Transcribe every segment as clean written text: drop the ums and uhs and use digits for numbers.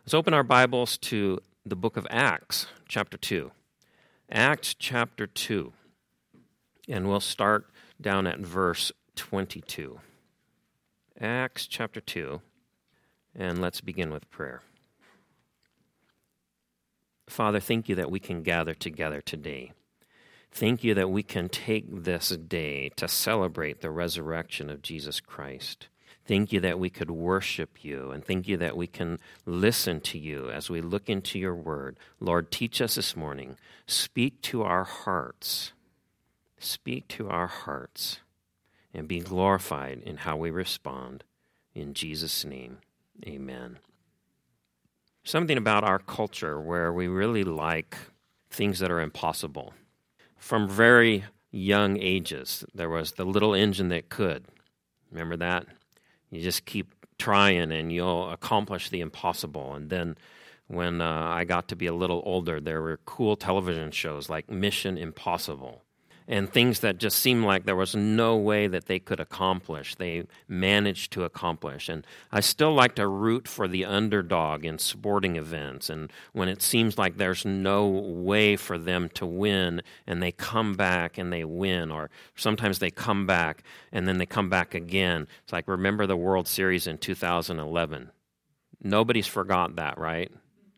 Let's open our Bibles to the book of Acts, chapter 2. Acts chapter 2. And we'll start down at verse 22. Acts chapter 2. And let's begin with prayer. Father, thank you that we can gather together today. Thank you that we can take this day to celebrate the resurrection of Jesus Christ. Thank you that we could worship you, and thank you that we can listen to you as we look into your word. Lord, teach us this morning. Speak to our hearts. Speak to our hearts, and be glorified in how we respond. In Jesus' name, amen. Something about our culture where we really like things that are impossible. From very young ages, there was the little engine that could. Remember that? You just keep trying and you'll accomplish the impossible. And then when I got to be a little older, there were cool television shows like Mission Impossible. And things that just seemed like there was no way that they could accomplish, they managed to accomplish. And I still like to root for the underdog in sporting events. And when it seems like there's no way for them to win, and they come back and they win, or sometimes they come back and then they come back again. It's like, remember the World Series in 2011. Nobody's forgot that, right?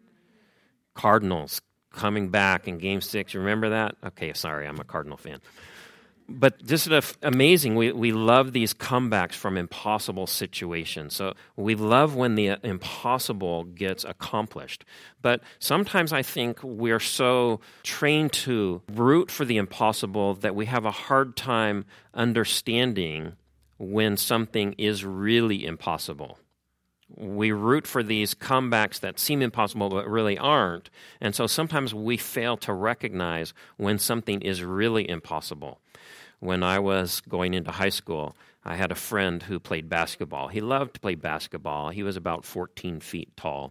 Cardinals coming back in Game 6. You remember that? Okay, sorry, I'm a Cardinal fan. But just amazing. We love these comebacks from impossible situations. So we love when the impossible gets accomplished. But sometimes I think we're so trained to root for the impossible that we have a hard time understanding when something is really impossible. We root for these comebacks that seem impossible but really aren't. And so sometimes we fail to recognize when something is really impossible. When I was going into high school, I had a friend who played basketball. He loved to play basketball. He was about 14 feet tall.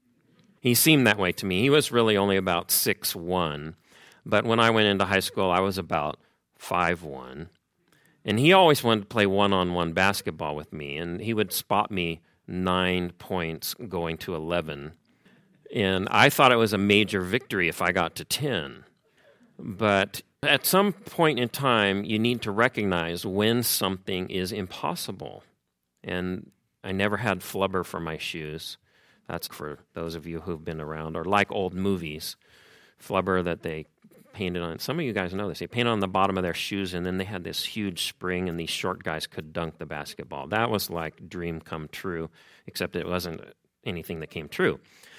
He seemed that way to me. He was really only about 6'1". But when I went into high school, I was about 5'1". And he always wanted to play one-on-one basketball with me. And he would spot me 9 points going to 11. And I thought it was a major victory if I got to 10. But at some point in time, you need to recognize when something is impossible. And I never had flubber for my shoes. That's for those of you who've been around or like old movies. Flubber that they painted on. Some of you guys know this. They painted on the bottom of their shoes, and then they had this huge spring, and these short guys could dunk the basketball. That was like dream come true, except it wasn't anything that came true.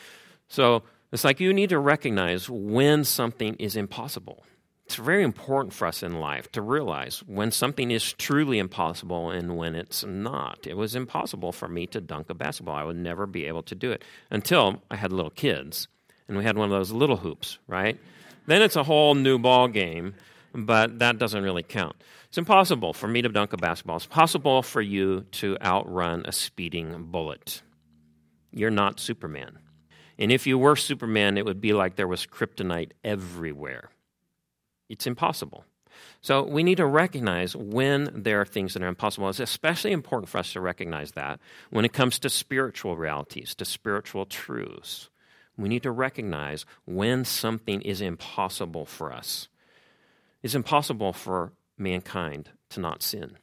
So it's like you need to recognize when something is impossible. It's very important for us in life to realize when something is truly impossible and when it's not. It was impossible for me to dunk a basketball. I would never be able to do it until I had little kids, and we had one of those little hoops, right? Then it's a whole new ball game, but that doesn't really count. It's impossible for me to dunk a basketball. It's possible for you to outrun a speeding bullet. You're not Superman. And if you were Superman, it would be like there was kryptonite everywhere. It's impossible. So we need to recognize when there are things that are impossible. It's especially important for us to recognize that when it comes to spiritual realities, to spiritual truths. We need to recognize when something is impossible for us. It's impossible for mankind to not sin.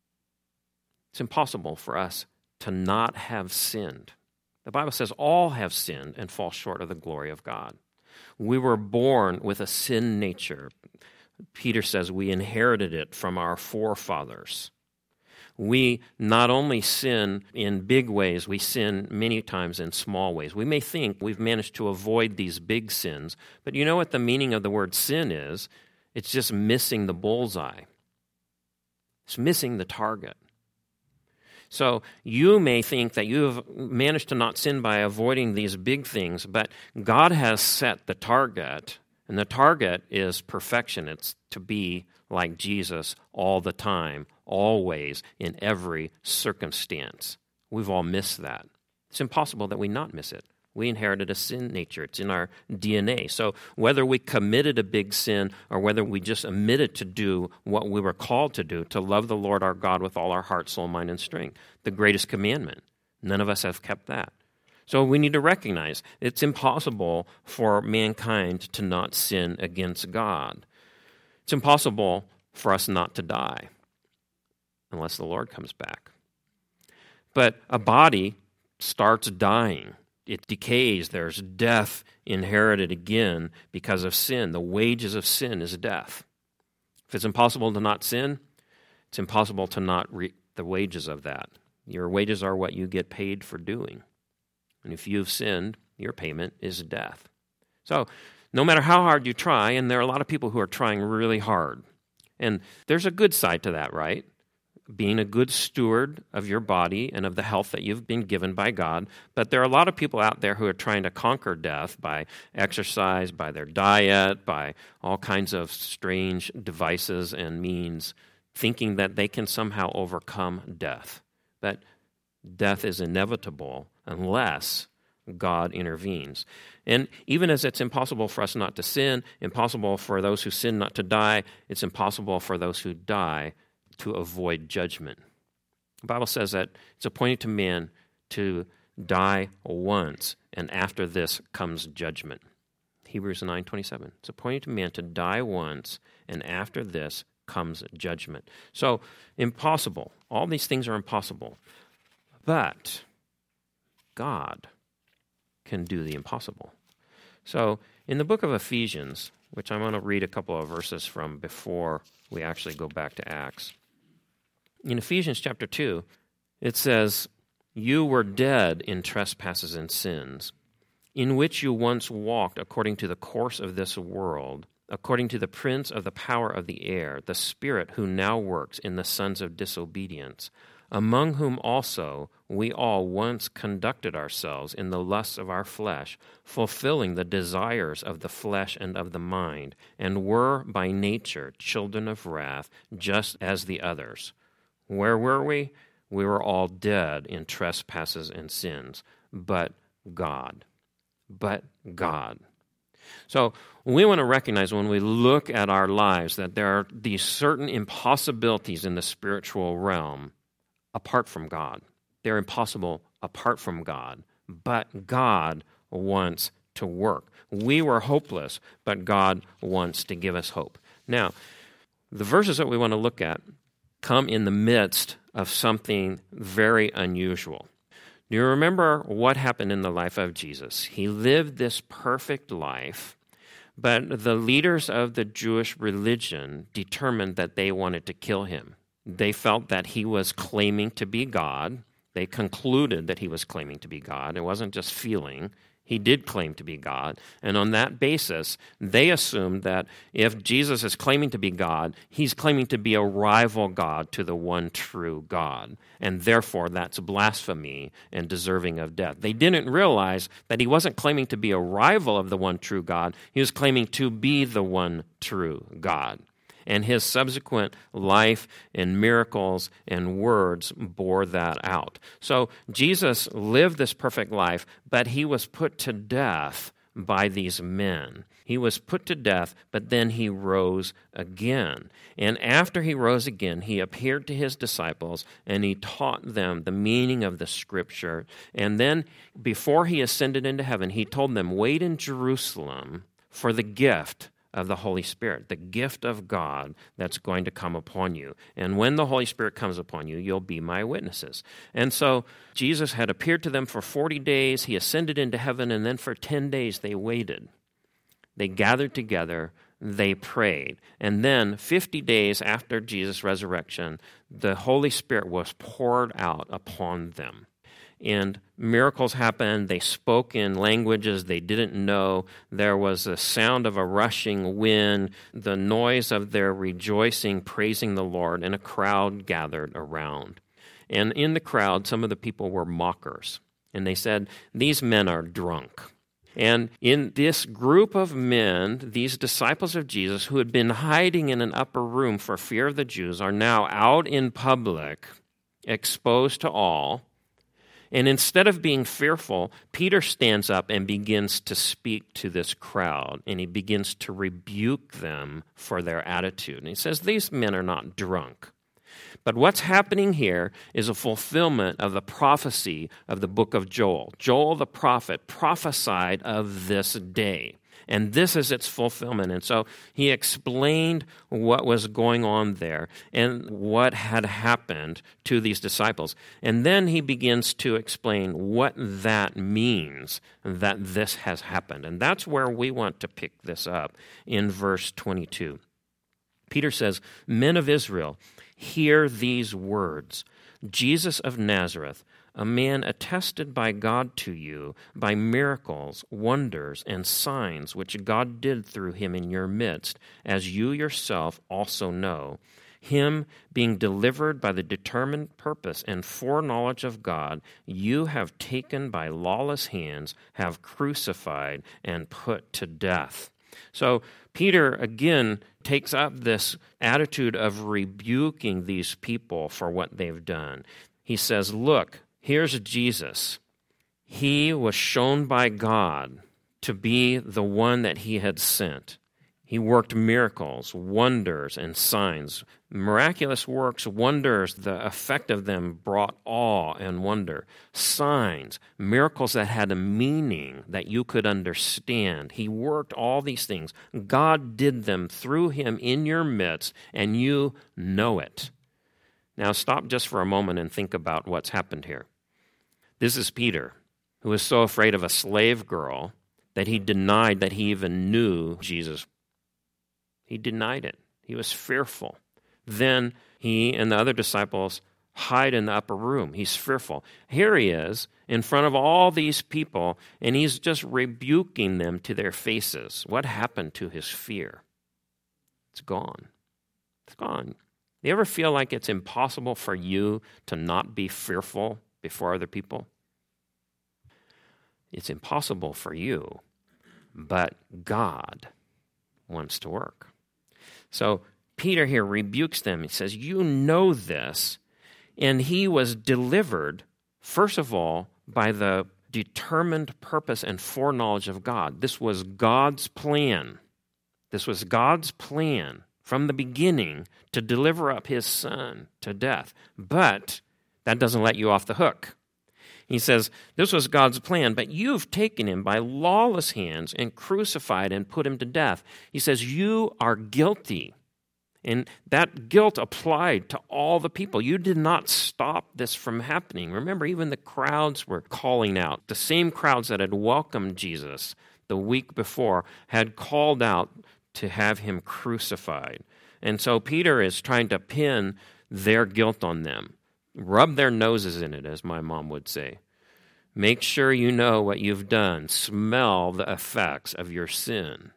It's impossible for us to not have sinned. The Bible says all have sinned and fall short of the glory of God. We were born with a sin nature. Peter says we inherited it from our forefathers. We not only sin in big ways, we sin many times in small ways. We may think we've managed to avoid these big sins, but you know what the meaning of the word sin is? It's just missing the bullseye. It's missing the target. So you may think that you have managed to not sin by avoiding these big things, but God has set the target, and the target is perfection. It's to be like Jesus all the time, always, in every circumstance. We've all missed that. It's impossible that we not miss it. We inherited a sin nature. It's in our DNA. So whether we committed a big sin or whether we just omitted to do what we were called to do, to love the Lord our God with all our heart, soul, mind, and strength, the greatest commandment, none of us have kept that. So we need to recognize it's impossible for mankind to not sin against God. It's impossible for us not to die unless the Lord comes back. But a body starts dying. It decays. There's death inherited again because of sin. The wages of sin is death. If it's impossible to not sin, it's impossible to not reap the wages of that. Your wages are what you get paid for doing. And if you've sinned, your payment is death. So no matter how hard you try, and there are a lot of people who are trying really hard, and there's a good side to that, right? Being a good steward of your body and of the health that you've been given by God. But there are a lot of people out there who are trying to conquer death by exercise, by their diet, by all kinds of strange devices and means, thinking that they can somehow overcome death. But death is inevitable unless God intervenes. And even as it's impossible for us not to sin, impossible for those who sin not to die, it's impossible for those who die to avoid judgment. The Bible says that it's appointed to man to die once, and after this comes judgment. Hebrews 9:27. It's appointed to man to die once, and after this comes judgment. So, impossible. All these things are impossible. But God can do the impossible. So, in the book of Ephesians, which I'm going to read a couple of verses from before we actually go back to Acts. In Ephesians chapter 2, it says, "You were dead in trespasses and sins, in which you once walked according to the course of this world, according to the prince of the power of the air, the spirit who now works in the sons of disobedience, among whom also we all once conducted ourselves in the lusts of our flesh, fulfilling the desires of the flesh and of the mind, and were by nature children of wrath, just as the others." Where were we? We were all dead in trespasses and sins, but God. But God. So we want to recognize when we look at our lives that there are these certain impossibilities in the spiritual realm apart from God. They're impossible apart from God, but God wants to work. We were hopeless, but God wants to give us hope. Now, the verses that we want to look at come in the midst of something very unusual. Do you remember what happened in the life of Jesus? He lived this perfect life, but the leaders of the Jewish religion determined that they wanted to kill him. They felt that he was claiming to be God. They concluded that he was claiming to be God. It wasn't just feeling. He did claim to be God. And on that basis, they assumed that if Jesus is claiming to be God, he's claiming to be a rival God to the one true God. And therefore, that's blasphemy and deserving of death. They didn't realize that he wasn't claiming to be a rival of the one true God. He was claiming to be the one true God. And his subsequent life and miracles and words bore that out. So Jesus lived this perfect life, but he was put to death by these men. He was put to death, but then he rose again. And after he rose again, he appeared to his disciples, and he taught them the meaning of the Scripture. And then, before he ascended into heaven, he told them, "Wait in Jerusalem for the gift of the Holy Spirit, the gift of God that's going to come upon you. And when the Holy Spirit comes upon you, you'll be my witnesses." And so Jesus had appeared to them for 40 days. He ascended into heaven, and then for 10 days they waited. They gathered together. They prayed. And then 50 days after Jesus' resurrection, the Holy Spirit was poured out upon them. And miracles happened. They spoke in languages they didn't know. There was a sound of a rushing wind, the noise of their rejoicing, praising the Lord, and a crowd gathered around. And in the crowd, some of the people were mockers. And they said, "These men are drunk." And in this group of men, these disciples of Jesus who had been hiding in an upper room for fear of the Jews are now out in public, exposed to all. And instead of being fearful, Peter stands up and begins to speak to this crowd, and he begins to rebuke them for their attitude. And he says, "These men are not drunk. But what's happening here is a fulfillment of the prophecy of the book of Joel. Joel the prophet prophesied of this day. And this is its fulfillment. And so he explained what was going on there and what had happened to these disciples. And then he begins to explain what that means, that this has happened. And that's where we want to pick this up in verse 22. Peter says, "Men of Israel, hear these words. Jesus of Nazareth, a man attested by God to you by miracles, wonders, and signs which God did through him in your midst, as you yourself also know, him being delivered by the determined purpose and foreknowledge of God, you have taken by lawless hands, have crucified and put to death." So Peter, again, takes up this attitude of rebuking these people for what they've done. He says, look, here's Jesus. He was shown by God to be the one that he had sent. He worked miracles, wonders, and signs. Miraculous works, wonders, the effect of them brought awe and wonder. Signs, miracles that had a meaning that you could understand. He worked all these things. God did them through him in your midst, and you know it. Now stop just for a moment and think about what's happened here. This is Peter, who was so afraid of a slave girl that he denied that he even knew Jesus. He denied it. He was fearful. Then he and the other disciples hide in the upper room. He's fearful. Here he is in front of all these people, and he's just rebuking them to their faces. What happened to his fear? It's gone. It's gone. You ever feel like it's impossible for you to not be fearful before other people? It's impossible for you, but God wants to work. So Peter here rebukes them. He says, you know this, and he was delivered, first of all, by the determined purpose and foreknowledge of God. This was God's plan. This was God's plan from the beginning to deliver up his son to death. But that doesn't let you off the hook. He says, this was God's plan, but you've taken him by lawless hands and crucified and put him to death. He says, you are guilty. And that guilt applied to all the people. You did not stop this from happening. Remember, even the crowds were calling out. The same crowds that had welcomed Jesus the week before had called out to have him crucified. And so Peter is trying to pin their guilt on them. Rub their noses in it, as my mom would say. Make sure you know what you've done. Smell the effects of your sin.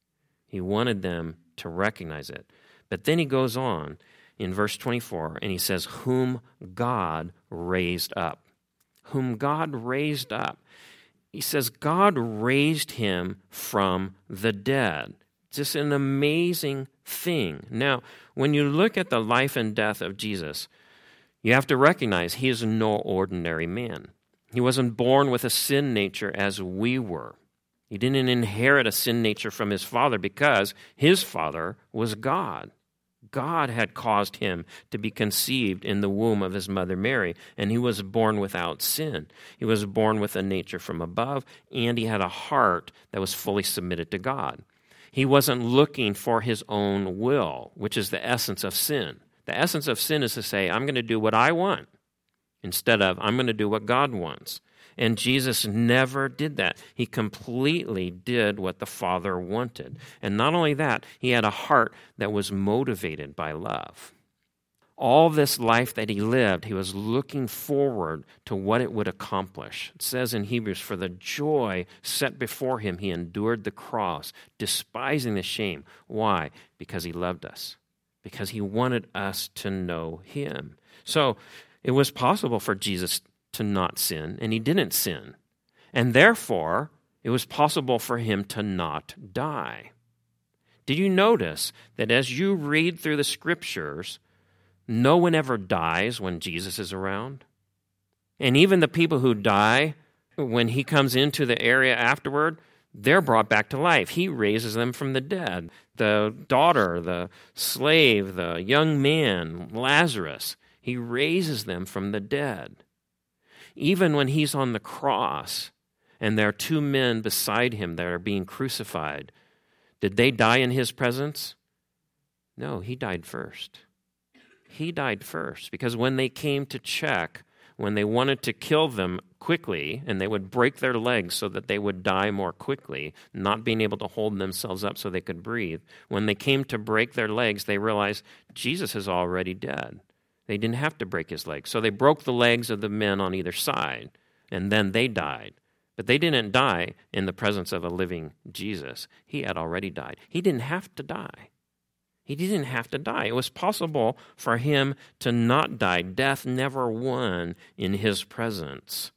He wanted them to recognize it. But then he goes on in verse 24, and he says, whom God raised up. Whom God raised up. He says, God raised him from the dead. It's just an amazing thing. Now, when you look at the life and death of Jesus, you have to recognize he is no ordinary man. He wasn't born with a sin nature as we were. He didn't inherit a sin nature from his father because his father was God. God had caused him to be conceived in the womb of his mother Mary, and he was born without sin. He was born with a nature from above, and he had a heart that was fully submitted to God. He wasn't looking for his own will, which is the essence of sin. The essence of sin is to say, I'm going to do what I want instead of I'm going to do what God wants. And Jesus never did that. He completely did what the Father wanted. And not only that, he had a heart that was motivated by love. All this life that he lived, he was looking forward to what it would accomplish. It says in Hebrews, for the joy set before him, he endured the cross, despising the shame. Why? Because he loved us. Because he wanted us to know him. So it was possible for Jesus to not sin, and he didn't sin. And therefore, it was possible for him to not die. Did you notice that as you read through the scriptures, no one ever dies when Jesus is around? And even the people who die, when he comes into the area afterward, they're brought back to life. He raises them from the dead. The daughter, the slave, the young man, Lazarus, he raises them from the dead. Even when he's on the cross and there are two men beside him that are being crucified, did they die in his presence? No, he died first. He died first because when they came to check, when they wanted to kill them quickly, and they would break their legs so that they would die more quickly, not being able to hold themselves up so they could breathe, when they came to break their legs, they realized Jesus is already dead. They didn't have to break his legs. So they broke the legs of the men on either side, and then they died. But they didn't die in the presence of a living Jesus. He had already died. He didn't have to die. He didn't have to die. It was possible for him to not die. Death never won in his presence.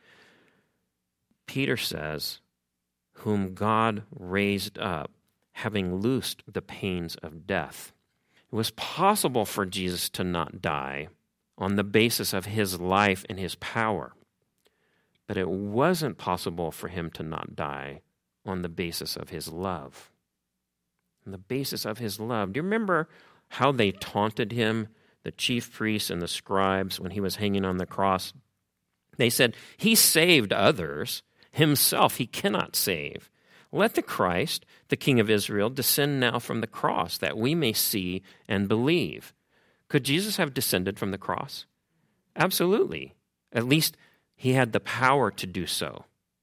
Peter says, whom God raised up, having loosed the pains of death. It was possible for Jesus to not die on the basis of his life and his power. But it wasn't possible for him to not die on the basis of his love. On the basis of his love. Do you remember how they taunted him, the chief priests and the scribes, when he was hanging on the cross? They said, he saved others. Himself he cannot save. Let the Christ, the King of Israel, descend now from the cross, that we may see and believe. Could Jesus have descended from the cross? Absolutely. At least he had the power to do so.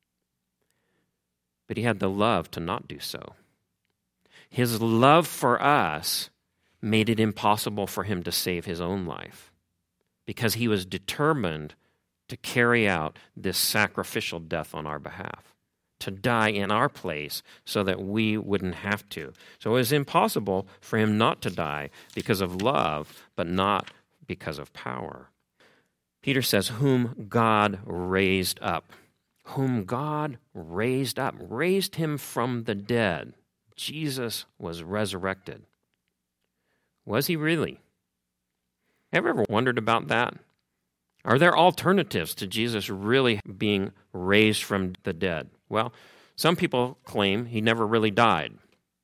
But he had the love to not do so. His love for us made it impossible for him to save his own life because he was determined to carry out this sacrificial death on our behalf, to die in our place so that we wouldn't have to. So it was impossible for him not to die because of love, but not because of power. Peter says, whom God raised up. Whom God raised up, raised him from the dead. Jesus was resurrected. Was he really? Have you ever wondered about that? Are there alternatives to Jesus really being raised from the dead? Well, some people claim he never really died.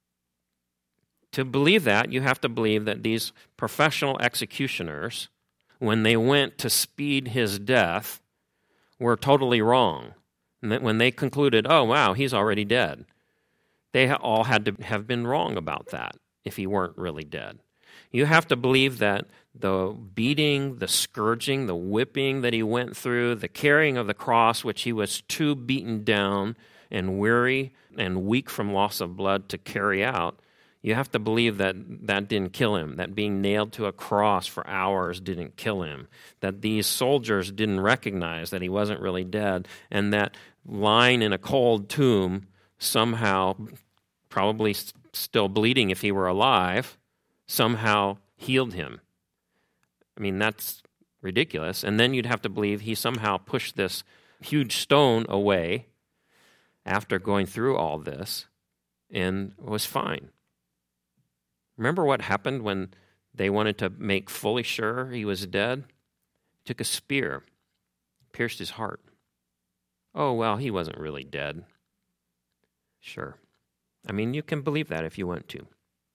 To believe that, you have to believe that these professional executioners, when they went to speed his death, were totally wrong. And that when they concluded, oh, wow, he's already dead, they all had to have been wrong about that if he weren't really dead. You have to believe that the beating, the scourging, the whipping that he went through, the carrying of the cross, which he was too beaten down and weary and weak from loss of blood to carry out, you have to believe that that didn't kill him, that being nailed to a cross for hours didn't kill him, that these soldiers didn't recognize that he wasn't really dead, and that lying in a cold tomb somehow, probably still bleeding if he were alive, somehow healed him. I mean, that's ridiculous. And then you'd have to believe he somehow pushed this huge stone away after going through all this and was fine. Remember what happened when they wanted to make fully sure he was dead? He took a spear, pierced his heart. Oh, well, he wasn't really dead. Sure. I mean, you can believe that if you want to.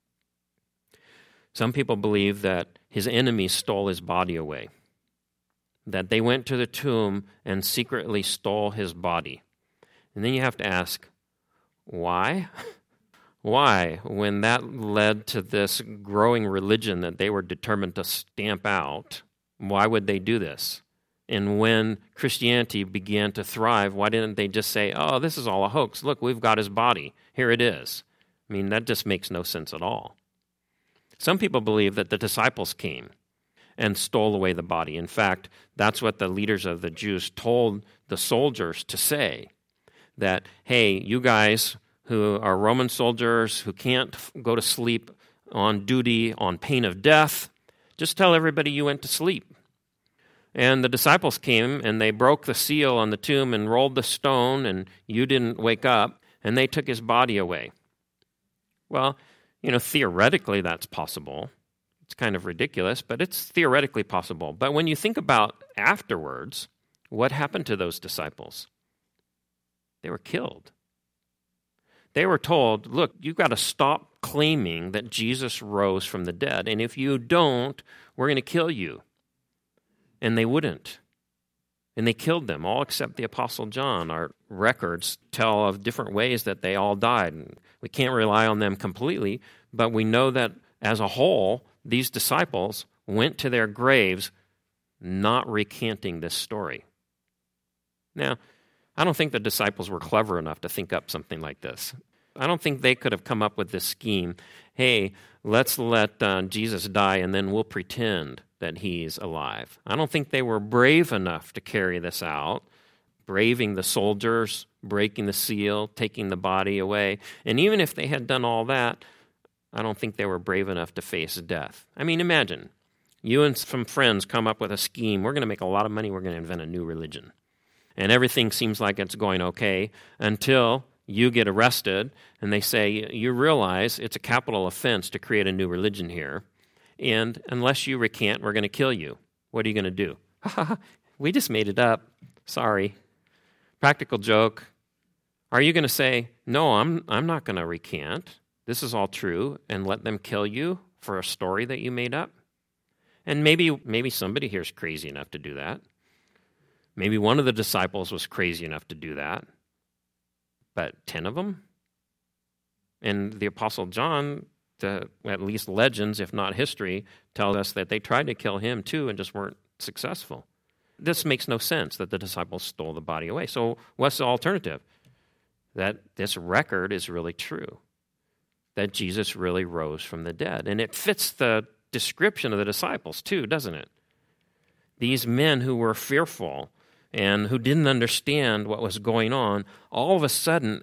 Some people believe that his enemies stole his body away, that they went to the tomb and secretly stole his body. And then you have to ask, why? Why, when that led to this growing religion that they were determined to stamp out, why would they do this? And when Christianity began to thrive, why didn't they just say, oh, this is all a hoax. Look, we've got his body. Here it is. I mean, that just makes no sense at all. Some people believe that the disciples came and stole away the body. In fact, that's what the leaders of the Jews told the soldiers to say, that, hey, you guys who are Roman soldiers who can't go to sleep on duty on pain of death, just tell everybody you went to sleep. And the disciples came, and they broke the seal on the tomb and rolled the stone, and you didn't wake up, and they took his body away. Well, theoretically that's possible. It's kind of ridiculous, but it's theoretically possible. But when you think about afterwards, what happened to those disciples? They were killed. They were told, look, you've got to stop claiming that Jesus rose from the dead, and if you don't, we're going to kill you. And they wouldn't. And they killed them, all except the Apostle John. Our records tell of different ways that they all died. And we can't rely on them completely, but we know that as a whole, these disciples went to their graves not recanting this story. Now, I don't think the disciples were clever enough to think up something like this. I don't think they could have come up with this scheme, hey, let's let Jesus die and then we'll pretend that he's alive. I don't think they were brave enough to carry this out, braving the soldiers, breaking the seal, taking the body away. And even if they had done all that, I don't think they were brave enough to face death. I mean, imagine, you and some friends come up with a scheme. We're going to make a lot of money. We're going to invent a new religion. And everything seems like it's going okay until you get arrested and they say, you realize it's a capital offense to create a new religion here. And unless you recant, we're going to kill you. What are you going to do? We just made it up. Sorry. Practical joke. Are you going to say, no, I'm not going to recant. This is all true, and let them kill you for a story that you made up? And maybe somebody here is crazy enough to do that. Maybe one of the disciples was crazy enough to do that. But 10 of them? And the Apostle John, at least legends, if not history, tells us that they tried to kill him too and just weren't successful. This makes no sense that the disciples stole the body away. So what's the alternative? That this record is really true, that Jesus really rose from the dead. And it fits the description of the disciples too, doesn't it? These men who were fearful and who didn't understand what was going on, all of a sudden,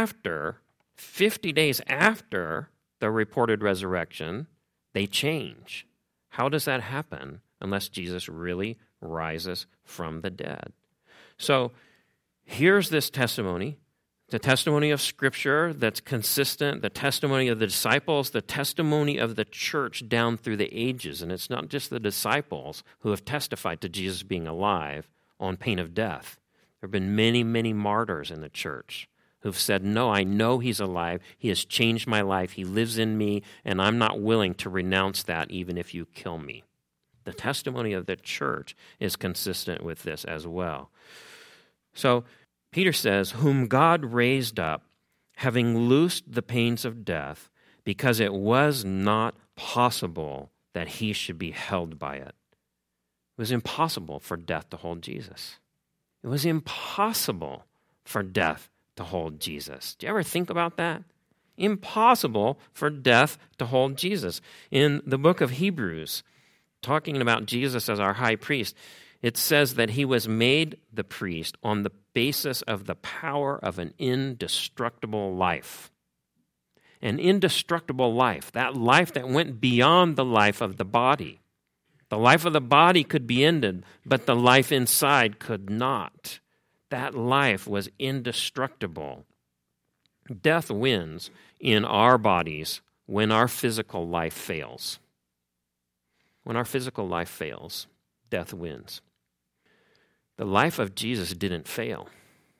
50 days after the reported resurrection, they change. How does that happen unless Jesus really rises from the dead? So here's this testimony, the testimony of Scripture that's consistent, the testimony of the disciples, the testimony of the church down through the ages. And it's not just the disciples who have testified to Jesus being alive on pain of death. There have been many, many martyrs in the church who've said, no, I know he's alive. He has changed my life. He lives in me, and I'm not willing to renounce that even if you kill me. The testimony of the church is consistent with this as well. So Peter says, whom God raised up, having loosed the pains of death, because it was not possible that he should be held by it. It was impossible for death to hold Jesus. It was impossible for death to hold Jesus. Do you ever think about that? Impossible for death to hold Jesus. In the book of Hebrews, talking about Jesus as our high priest, it says that he was made the priest on the basis of the power of an indestructible life. An indestructible life, that life that went beyond the life of the body. The life of the body could be ended, but the life inside could not. That life was indestructible. Death wins in our bodies when our physical life fails. When our physical life fails, death wins. The life of Jesus didn't fail.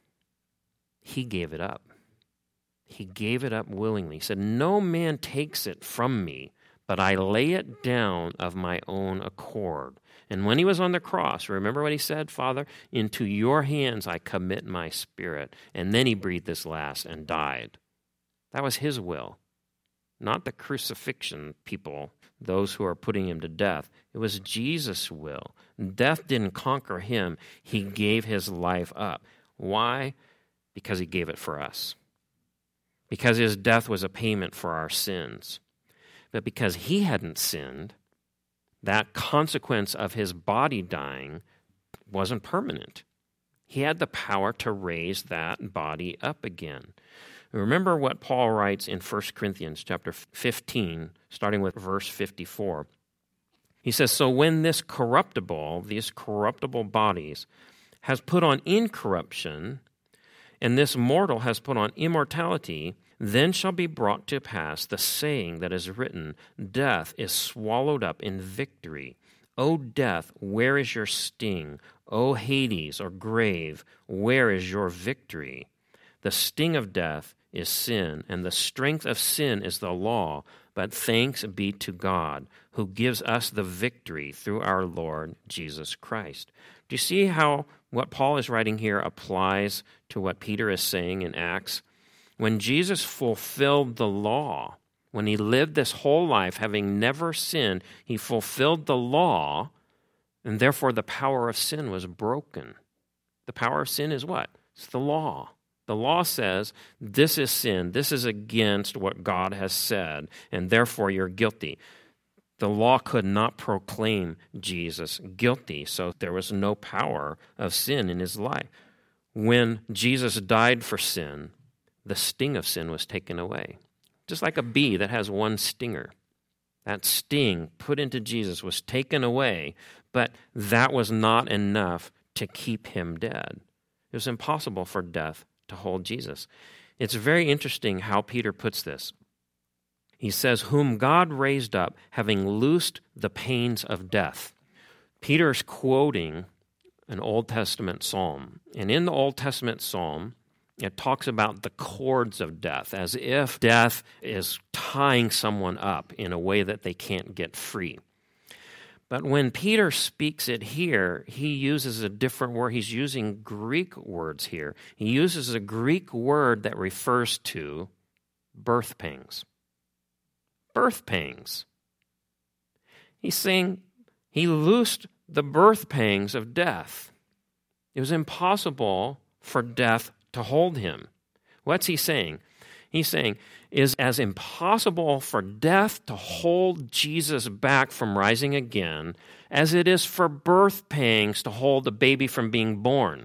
He gave it up. He gave it up willingly. He said, no man takes it from me, but I lay it down of my own accord. And when he was on the cross, remember what he said? Father, into your hands I commit my spirit. And then he breathed this last and died. That was his will, not the crucifixion people, those who are putting him to death. It was Jesus' will. Death didn't conquer him. He gave his life up. Why? Because he gave it for us. Because his death was a payment for our sins. But because he hadn't sinned, that consequence of his body dying wasn't permanent. He had the power to raise that body up again. Remember what Paul writes in 1 Corinthians chapter 15, starting with verse 54. He says, so when these corruptible bodies has put on incorruption, and this mortal has put on immortality, then shall be brought to pass the saying that is written, death is swallowed up in victory. O death, where is your sting? O Hades, or grave, where is your victory? The sting of death is sin, and the strength of sin is the law. But thanks be to God, who gives us the victory through our Lord Jesus Christ. Do you see how what Paul is writing here applies to what Peter is saying in Acts? When Jesus fulfilled the law, when he lived this whole life having never sinned, he fulfilled the law, and therefore the power of sin was broken. The power of sin is what? It's the law. The law says this is sin, this is against what God has said, and therefore you're guilty. The law could not proclaim Jesus guilty, so there was no power of sin in his life. When Jesus died for sin, the sting of sin was taken away. Just like a bee that has one stinger. That sting put into Jesus was taken away, but that was not enough to keep him dead. It was impossible for death to hold Jesus. It's very interesting how Peter puts this. He says, whom God raised up, having loosed the pains of death. Peter's quoting an Old Testament psalm. And in the Old Testament psalm, it talks about the cords of death, as if death is tying someone up in a way that they can't get free. But when Peter speaks it here, he uses a different word. He's using Greek words here. He uses a Greek word that refers to birth pangs. Birth pangs. He's saying he loosed the birth pangs of death. It was impossible for death to hold him. What's he saying? He's saying is as impossible for death to hold Jesus back from rising again as it is for birth pangs to hold a baby from being born.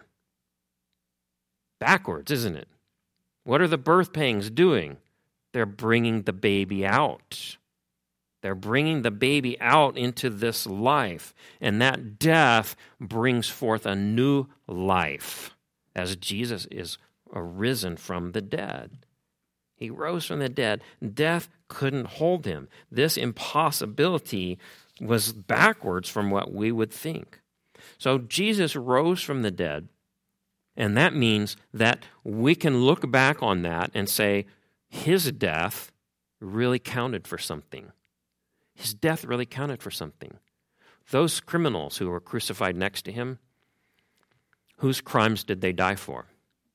Backwards, isn't it? What are the birth pangs doing? They're bringing the baby out. They're bringing the baby out into this life, and that death brings forth a new life as Jesus is arisen from the dead. He rose from the dead. Death couldn't hold him. This impossibility was backwards from what we would think. So Jesus rose from the dead, and that means that we can look back on that and say, his death really counted for something. His death really counted for something. Those criminals who were crucified next to him, whose crimes did they die for?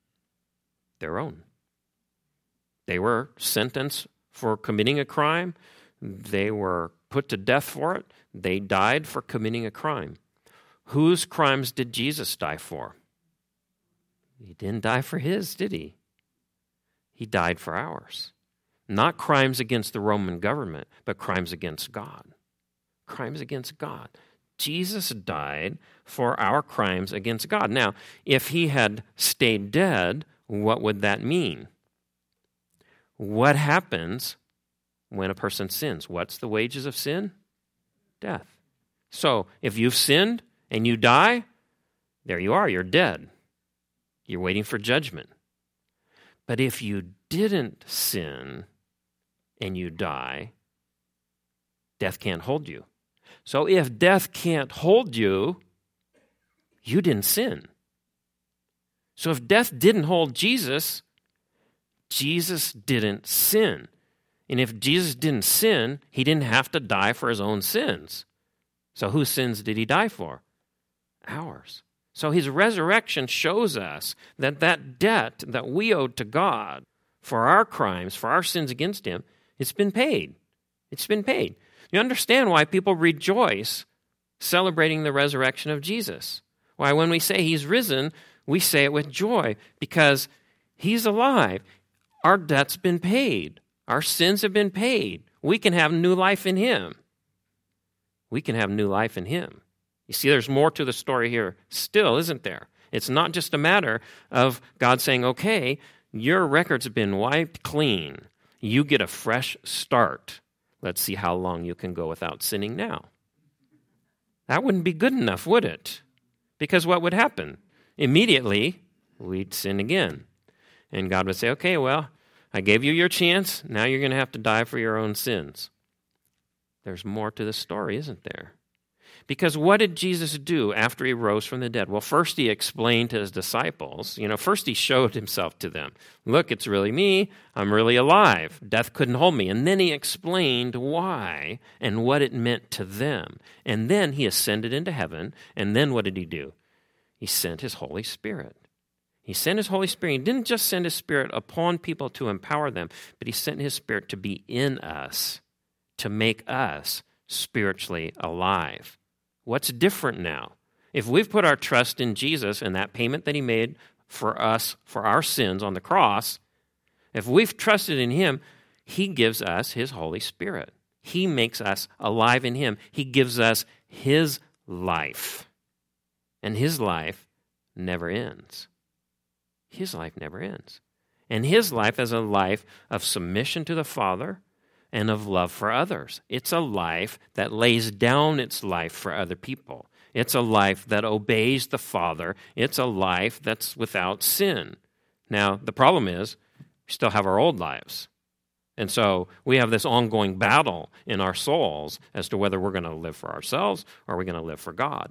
Their own. They were sentenced for committing a crime. They were put to death for it. They died for committing a crime. Whose crimes did Jesus die for? He didn't die for his, did he? He died for ours. Not crimes against the Roman government, but crimes against God. Crimes against God. Jesus died for our crimes against God. Now, if he had stayed dead, what would that mean? What happens when a person sins? What's the wages of sin? Death. So, if you've sinned and you die, there you are, you're dead. You're waiting for judgment. But if you didn't sin and you die, death can't hold you. So if death can't hold you, you didn't sin. So if death didn't hold Jesus, Jesus didn't sin. And if Jesus didn't sin, he didn't have to die for his own sins. So whose sins did he die for? Ours. So his resurrection shows us that that debt that we owed to God for our crimes, for our sins against him, it's been paid. It's been paid. You understand why people rejoice celebrating the resurrection of Jesus. Why when we say he's risen, we say it with joy because he's alive. Our debt's been paid. Our sins have been paid. We can have new life in him. We can have new life in him. You see, there's more to the story here still, isn't there? It's not just a matter of God saying, okay, your records have been wiped clean. You get a fresh start. Let's see how long you can go without sinning now. That wouldn't be good enough, would it? Because what would happen? Immediately, we'd sin again. And God would say, okay, well, I gave you your chance. Now you're going to have to die for your own sins. There's more to the story, isn't there? Because what did Jesus do after he rose from the dead? Well, first he explained to his disciples. First he showed himself to them. Look, it's really me. I'm really alive. Death couldn't hold me. And then he explained why and what it meant to them. And then he ascended into heaven. And then what did he do? He sent his Holy Spirit. He sent his Holy Spirit. He didn't just send his Spirit upon people to empower them, but he sent his Spirit to be in us, to make us spiritually alive. What's different now? If we've put our trust in Jesus and that payment that he made for us, for our sins on the cross, if we've trusted in him, he gives us his Holy Spirit. He makes us alive in him. He gives us his life. And his life never ends. His life never ends. And his life is a life of submission to the Father and of love for others. It's a life that lays down its life for other people. It's a life that obeys the Father. It's a life that's without sin. Now, the problem is we still have our old lives. And so we have this ongoing battle in our souls as to whether we're going to live for ourselves or we're going to live for God.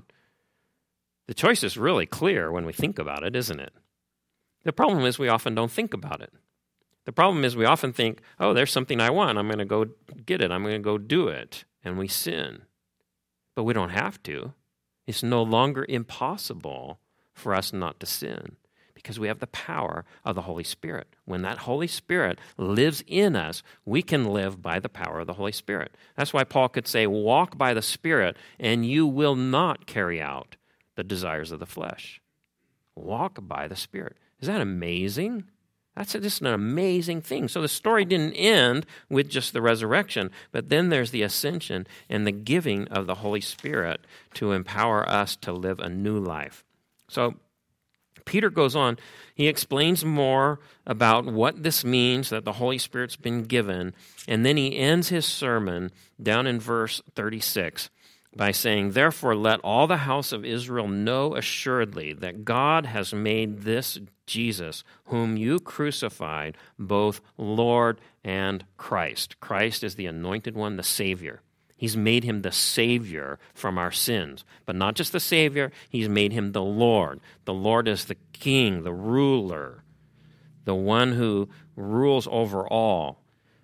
The choice is really clear when we think about it, isn't it? The problem is we often don't think about it. The problem is we often think, oh, there's something I want. I'm going to go get it. I'm going to go do it. And we sin. But we don't have to. It's no longer impossible for us not to sin because we have the power of the Holy Spirit. When that Holy Spirit lives in us, we can live by the power of the Holy Spirit. That's why Paul could say, walk by the Spirit, and you will not carry out the desires of the flesh. Walk by the Spirit. Is that amazing? That's just an amazing thing. So the story didn't end with just the resurrection, but then there's the ascension and the giving of the Holy Spirit to empower us to live a new life. So Peter goes on. He explains more about what this means, that the Holy Spirit's been given, and then he ends his sermon down in verse 36 by saying, "Therefore let all the house of Israel know assuredly that God has made this Jesus, whom you crucified, both Lord and Christ." Christ is the anointed one, the Savior. He's made him the Savior from our sins. But not just the Savior, he's made him the Lord. The Lord is the King, the ruler, the one who rules over all.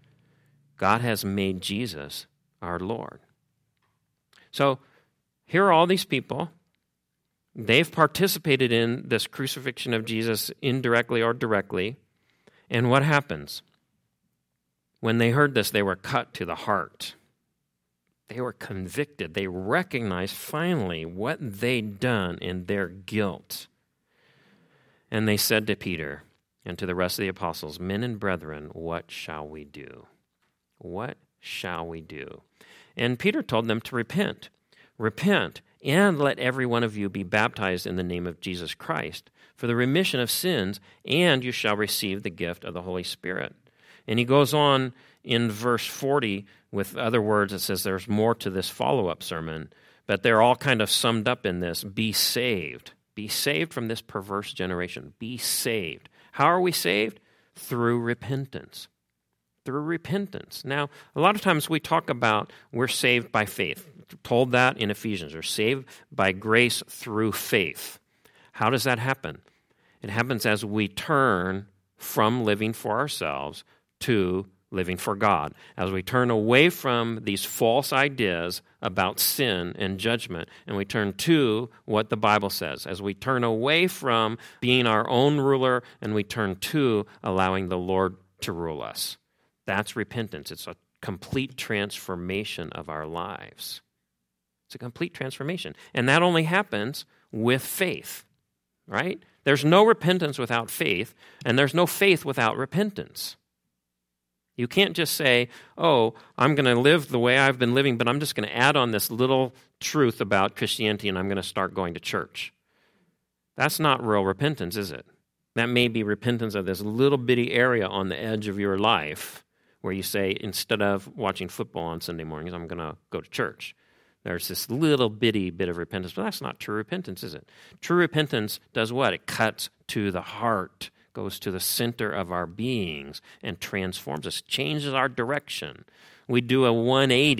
God has made Jesus our Lord. So here are all these people. They've participated in this crucifixion of Jesus indirectly or directly. And what happens? When they heard this, they were cut to the heart. They were convicted. They recognized finally what they'd done in their guilt. And they said to Peter and to the rest of the apostles, "Men and brethren, what shall we do?" What shall we do? And Peter told them to repent. Repent, and let every one of you be baptized in the name of Jesus Christ for the remission of sins, and you shall receive the gift of the Holy Spirit. And he goes on in verse 40 with other words. It says there's more to this follow-up sermon, but they're all kind of summed up in this: be saved. Be saved from this perverse generation. Be saved. How are we saved? Through repentance. Through repentance. Now, a lot of times we talk about we're saved by faith. We're told that in Ephesians. We're saved by grace through faith. How does that happen? It happens as we turn from living for ourselves to living for God. As we turn away from these false ideas about sin and judgment, and we turn to what the Bible says. As we turn away from being our own ruler, and we turn to allowing the Lord to rule us. That's repentance. It's a complete transformation of our lives. It's a complete transformation. And that only happens with faith, right? There's no repentance without faith, and there's no faith without repentance. You can't just say, oh, I'm going to live the way I've been living, but I'm just going to add on this little truth about Christianity, and I'm going to start going to church. That's not real repentance, is it? That may be repentance of this little bitty area on the edge of your life where you say, instead of watching football on Sunday mornings, I'm going to go to church. There's this little bitty bit of repentance, but that's not true repentance, is it? True repentance does what? It cuts to the heart, goes to the center of our beings, and transforms us, changes our direction. We do a 180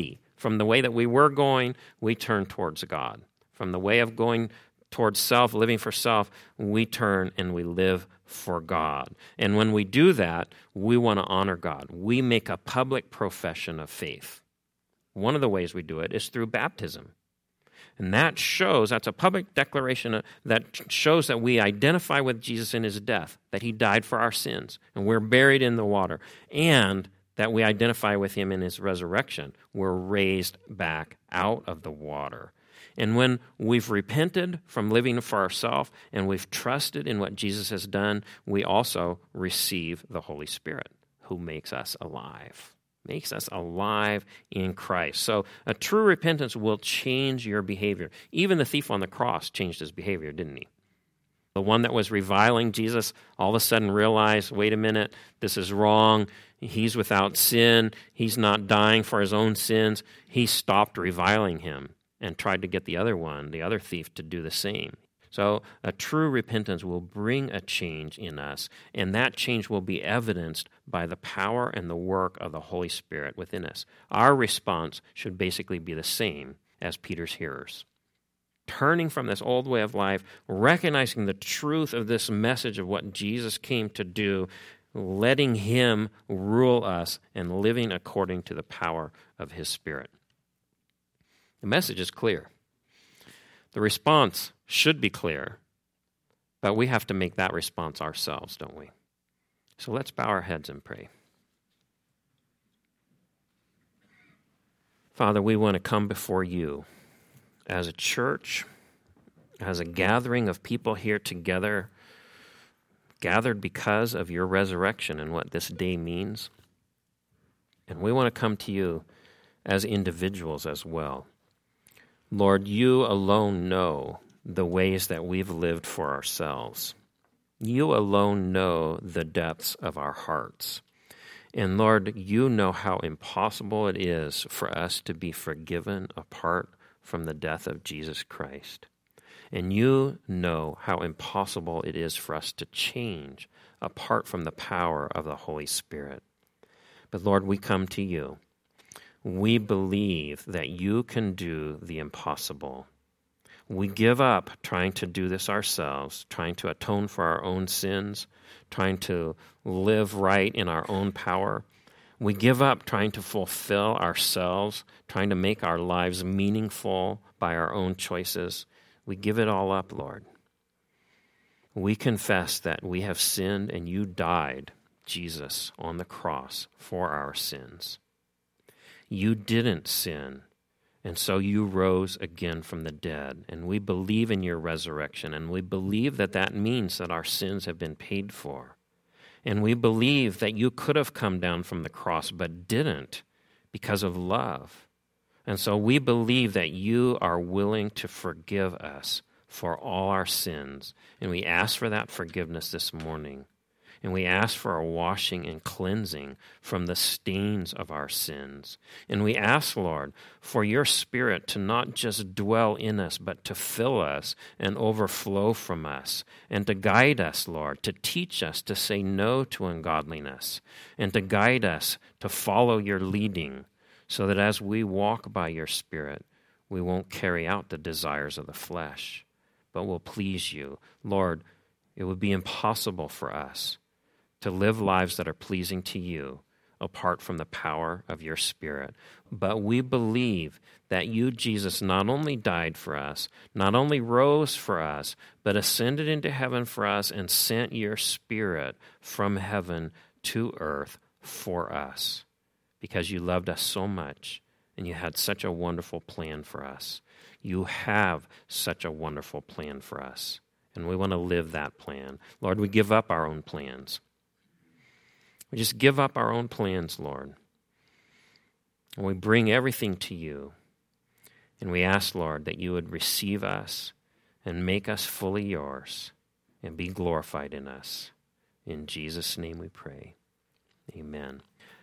From the way that we were going, we turn towards God. From the way of going towards self, living for self, we turn and we live for God. And when we do that, we want to honor God. We make a public profession of faith. One of the ways we do it is through baptism. And that's a public declaration that shows that we identify with Jesus in his death, that he died for our sins, and we're buried in the water, and that we identify with him in his resurrection. We're raised back out of the water. And when we've repented from living for ourselves and we've trusted in what Jesus has done, we also receive the Holy Spirit, who makes us alive. Makes us alive in Christ. So a true repentance will change your behavior. Even the thief on the cross changed his behavior, didn't he? The one that was reviling Jesus all of a sudden realized, wait a minute, this is wrong. He's without sin. He's not dying for his own sins. He stopped reviling him and tried to get the other thief, to do the same. So a true repentance will bring a change in us, and that change will be evidenced by the power and the work of the Holy Spirit within us. Our response should basically be the same as Peter's hearers. Turning from this old way of life, recognizing the truth of this message of what Jesus came to do, letting him rule us, and living according to the power of his Spirit. The message is clear. The response should be clear, but we have to make that response ourselves, don't we? So let's bow our heads and pray. Father, we want to come before you as a church, as a gathering of people here together, gathered because of your resurrection and what this day means. And we want to come to you as individuals as well. Lord, you alone know the ways that we've lived for ourselves. You alone know the depths of our hearts. And Lord, you know how impossible it is for us to be forgiven apart from the death of Jesus Christ. And you know how impossible it is for us to change apart from the power of the Holy Spirit. But Lord, we come to you. We believe that you can do the impossible. We give up trying to do this ourselves, trying to atone for our own sins, trying to live right in our own power. We give up trying to fulfill ourselves, trying to make our lives meaningful by our own choices. We give it all up, Lord. We confess that we have sinned and you died, Jesus, on the cross for our sins. You didn't sin, and so you rose again from the dead, and we believe in your resurrection, and we believe that that means that our sins have been paid for. And we believe that you could have come down from the cross, but didn't because of love. And so we believe that you are willing to forgive us for all our sins, and we ask for that forgiveness this morning. And we ask for a washing and cleansing from the stains of our sins. And we ask, Lord, for your Spirit to not just dwell in us, but to fill us and overflow from us, and to guide us, Lord, to teach us to say no to ungodliness, and to guide us to follow your leading, so that as we walk by your Spirit, we won't carry out the desires of the flesh, but will please you. Lord, it would be impossible for us to live lives that are pleasing to you apart from the power of your Spirit. But we believe that you, Jesus, not only died for us, not only rose for us, but ascended into heaven for us and sent your Spirit from heaven to earth for us, because you loved us so much and you had such a wonderful plan for us. You have such a wonderful plan for us, and we want to live that plan. Lord, we give up our own plans. We just give up our own plans, Lord. And we bring everything to you. And we ask, Lord, that you would receive us and make us fully yours and be glorified in us. In Jesus' name we pray. Amen.